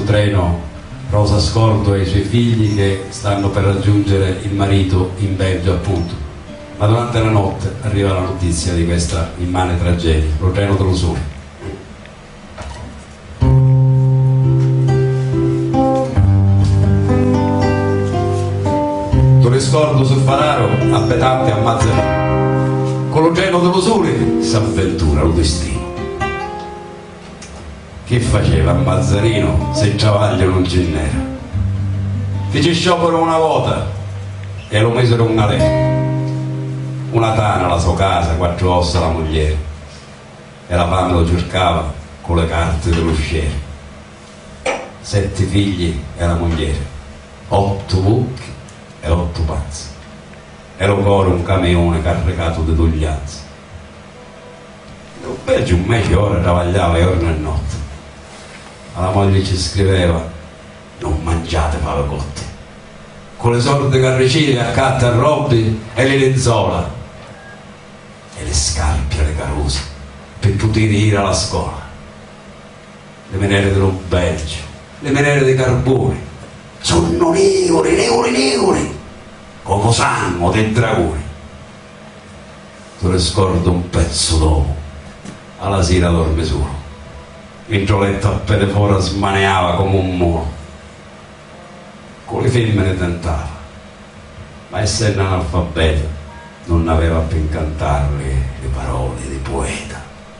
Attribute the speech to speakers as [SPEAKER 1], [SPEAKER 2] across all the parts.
[SPEAKER 1] treno Rosa Scordo e i suoi figli che stanno per raggiungere il marito in Belgio, appunto. Ma durante la notte arriva la notizia di questa immane tragedia, lo treno dell'usura. Scordo sul Fanaro, abitante a Mazzarino, con lo treno dell'usura s'avventura lo destino. Che faceva a Mazzarino se il travaglio non ce n'era? Fece sciopero una volta e lo misero una lei, una tana la sua casa, 4 ossa la moglie, e la fame lo cercava con le carte dell'usciere. 7 figli e la moglie, 8 buchi e 8 pazzi, e lo coro un camione caricato di doglianze. In Belgio un mese ora travagliava giorno e notte. Alla moglie ci scriveva: non mangiate fave cotte, con le solite carricine accanto a robbi e le lenzuola e le scarpe e le caruse per poter ir alla scuola. Le menere dello Belgio, le menere dei carboni sono negri, come sangue del dragone. Tu le scordo un pezzo d'uomo, alla sera dorme solo, il gioletto appena fuori smaneava come un muro. Con le femmine tentava, ma essendo analfabeta non aveva più incantare le parole di poeta,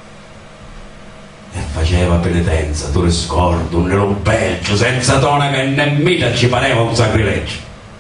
[SPEAKER 1] e faceva penitenza, tu le scordo un nero Belgio senza tonaca e nemmeno ci pareva un sacrilegio.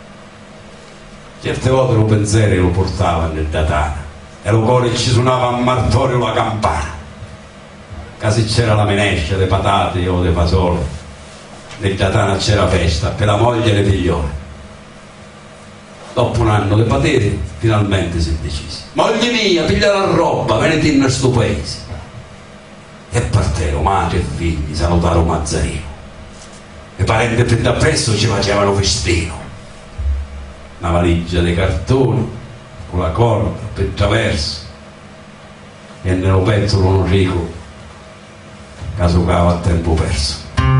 [SPEAKER 1] Certe volte lo pensiero lo portava nel datana e lo cuore ci suonava a martorio la campana. Casi c'era la menescia, le patate o le fasole, nel datana c'era festa per la moglie e le figliole. Dopo un anno le pateri finalmente si è decisi: moglie mia, piglia la roba, venite in sto paese. E partero madre e figli, salutarono Mazzarino. I parenti più da presto ci facevano festino. Una valigia di cartone con la corda per traverso, e nello pettolo un rico che giocava a tempo perso.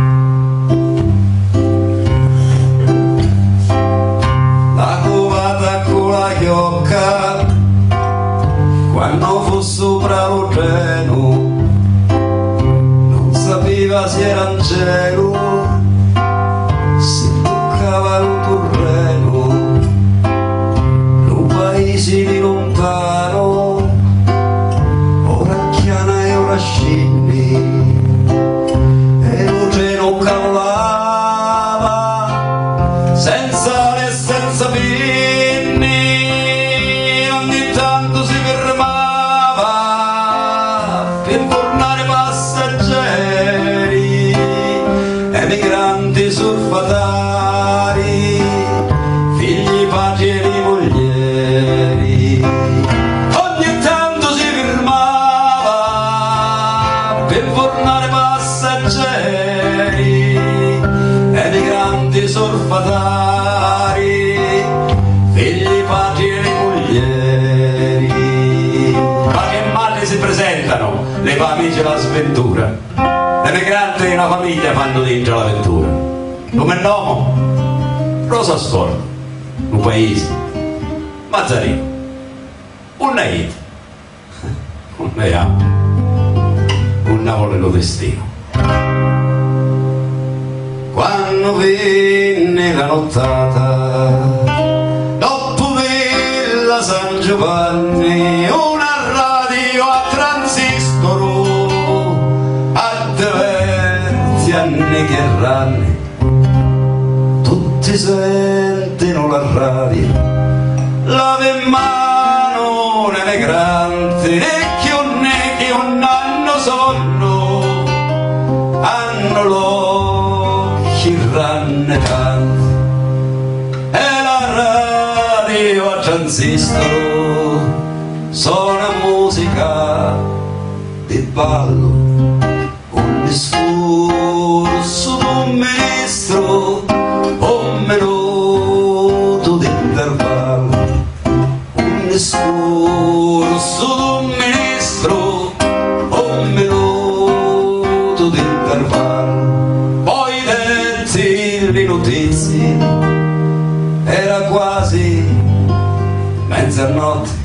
[SPEAKER 1] La covata con la chiocca quando fu sopra lo treno sapeva se era in cielo, se toccava lo terreno, lo paese di lontano, ora chiana e ora scinni, e lo treno cavolava, senza le senza pinni, ogni tanto si fermava per tornare passeggeri, emigranti surfatari, figli, padri e moglieri. Ogni tanto si fermava per tornare passeggeri, emigranti surfatari, figli, padri e moglieri. Ma che male si presentano le famiglie alla sventura. L'emigrante e una famiglia fanno dentro l'avventura. Come nome? Rosa Scordo, un paese, Mazzarino, un naid, un neam, un navole lo destino. Quando venne la nottata, dopo Villa San Giovanni, una radio a transistoro, anni che erranni, tutti sentono la radio, lave in mano l'emigrante, e che non hanno sonno, hanno l'occhi rannecanti, e la radio a transistoro suona musica di ballo, un discorso d'un ministro, un minuto d'intervallo, un discorso d'un ministro, un minuto d'intervallo, poi le notizie, era quasi mezzanotte,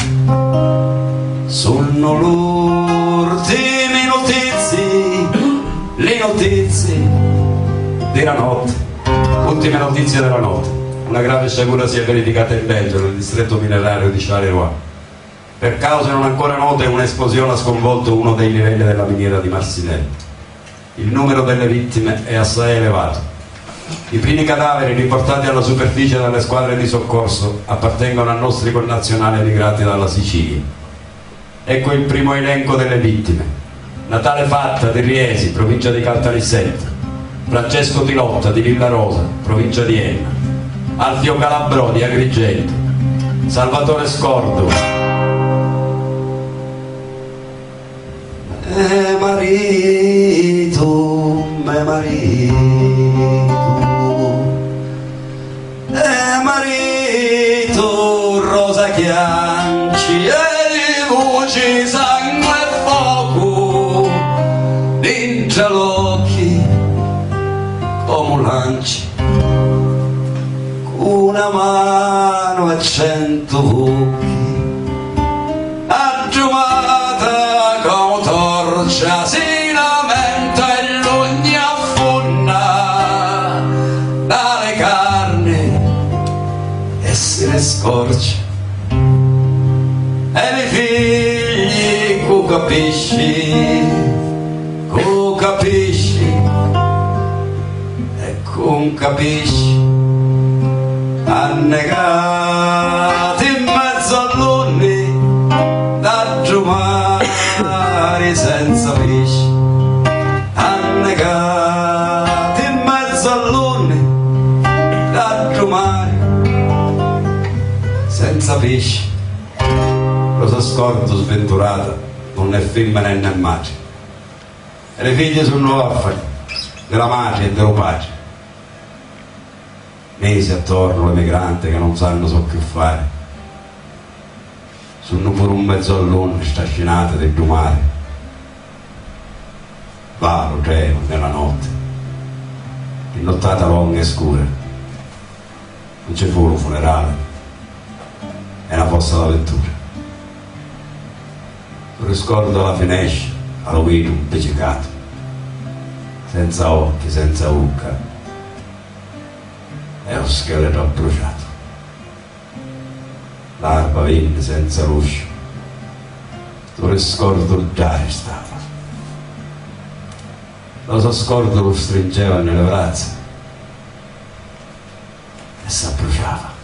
[SPEAKER 1] sono le ultime notizie, le notizie della notte, ultime notizie della notte. Una grave sciagura si è verificata in Belgio, nel distretto minerario di Charleroi. Per cause non ancora note un'esplosione ha sconvolto uno dei livelli della miniera di Marcinelle. Il numero delle vittime è assai elevato. I primi cadaveri riportati alla superficie dalle squadre di soccorso appartengono a nostri connazionali emigrati dalla Sicilia. Ecco il primo elenco delle vittime: Natale Fatta di Riesi, provincia di Caltanissetta; Francesco Tilotta di Villarosa, provincia di Enna; Alfio Calabrò di Agrigento; Salvatore Scordo, marito, marito, Rosa Chianci e luci, sangue e fuoco dentro l'occhi come lanci, una mano e 100 occhi, aggiumata come torcia si lamenta e l'ogni affonda dalle carni e se ne scorcia, e i figli cu capisci e con capisci annegati in mezzo all'unni da giumare senza pesci, annegati in mezzo all'unni da giumare senza pesci. Rosa Scordo sventurata non è femmina né madre, e le figlie sono orfani della madre e dello padre, mesi attorno l'emigrante che non sanno so più fare, sono pure un mezzo all'onde stascinate del mare, va lo gelo nella notte, in nottata longa e scura, non c'è fu un funerale, è una fossa d'avventura. Riscordo la finestra, allo vino impiccicato, senza occhi, senza bocca, è un scheletro bruciato, l'alba venne senza luce, tu riscordo già stava, lo scordo lo stringeva nelle braccia e si abbruciava.